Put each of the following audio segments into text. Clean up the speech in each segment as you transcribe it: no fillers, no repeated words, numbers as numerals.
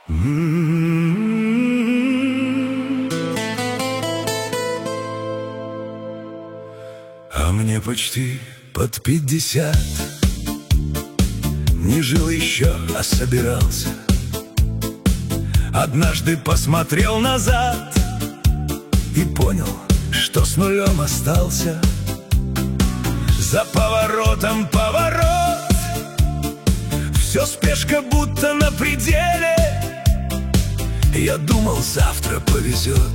А мне почти под 50. Не жил еще, а собирался. Однажды посмотрел назад и понял, что с нулем остался. За поворотом поворот, все спешка будто на пределе. Я думал, завтра повезет,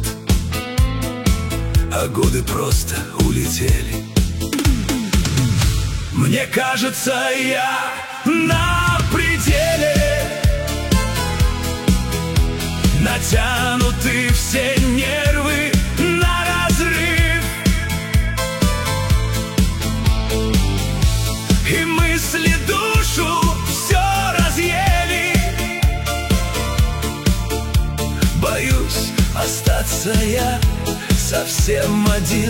а годы просто улетели. Мне кажется, я на пределе. Натянуты все нервы на разрыв, и мысли душу все разъели. Боюсь остаться я совсем один.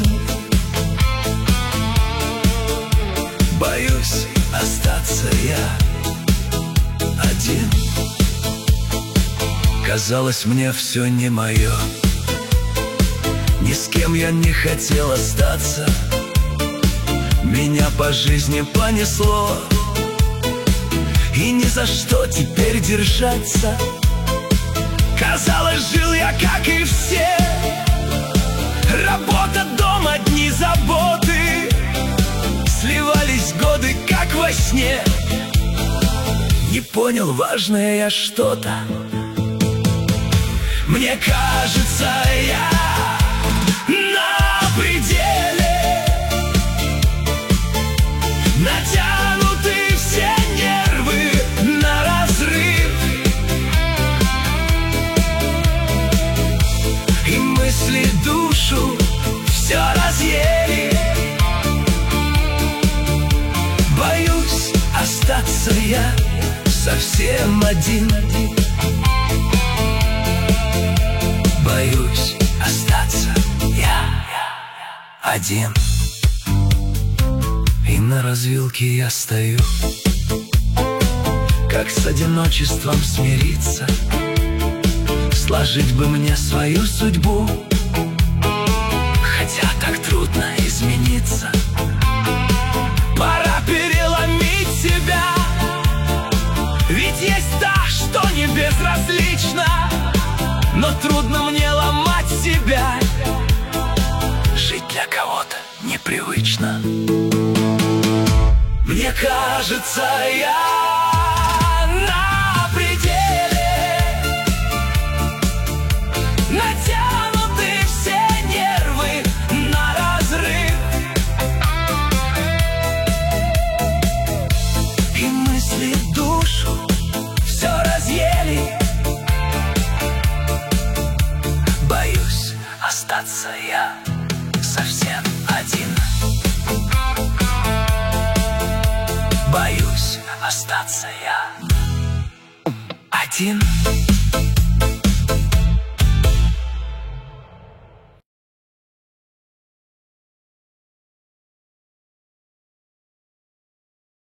Боюсь остаться я один. Казалось, мне все не мое. Ни с кем я не хотел остаться. Меня по жизни понесло, и ни за что теперь держаться. Казалось, жил я, как и все. Работа, дом, одни заботы. Сливались годы, как во сне. Не понял, важное я что-то. Мне кажется, я на пределе. Натянуты все нервы на разрыв, и мысли душу все разъели. Боюсь остаться я совсем один. Боюсь остаться я один. И на развилке я стою. Как с одиночеством смириться? Сложить бы мне свою судьбу, хотя так трудно измениться. Пора переломить себя, ведь есть та, что не безразлична. Но трудно мне ломать себя. Жить для кого-то непривычно. Мне кажется, я на пределе. Натянуты все нервы на разрыв, и мысли душу все разъели. Боюсь остаться я совсем один. Боюсь остаться я один.